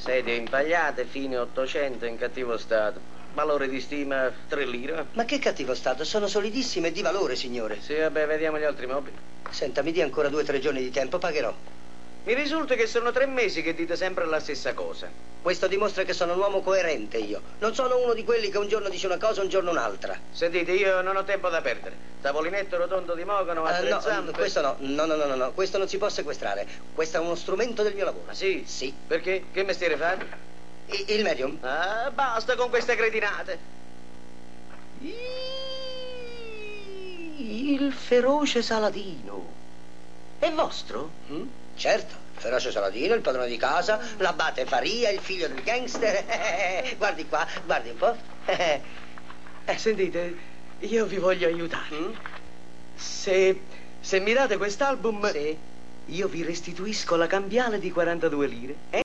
Sedie impagliate, fine 800, in cattivo stato. Valore di stima 3 lire. Ma che cattivo stato, sono solidissime e di valore, signore. Sì, vabbè, vediamo gli altri mobili. Senta, mi dia ancora 2 o 3 giorni di tempo, pagherò. Mi risulta che sono 3 mesi che dite sempre la stessa cosa. Questo dimostra che sono un uomo coerente io. Non sono uno di quelli che un giorno dice una cosa, un giorno un'altra. Sentite, io non ho tempo da perdere. Tavolinetto rotondo di Mogano a 3 zampe. Questo no. No. Questo non si può sequestrare. Questo è uno strumento del mio lavoro. Ah, sì? Sì. Perché? Che mestiere fate? Il medium? Ah, basta con queste cretinate. Il feroce Saladino. È vostro? Certo, il feroce Saladino, il padrone di casa, l'abate Faria, il figlio del gangster. Guardi qua, guardi un po'. Sentite, io vi voglio aiutare. Se mi date quest'album, Sì. io vi restituisco la cambiale di 42 lire.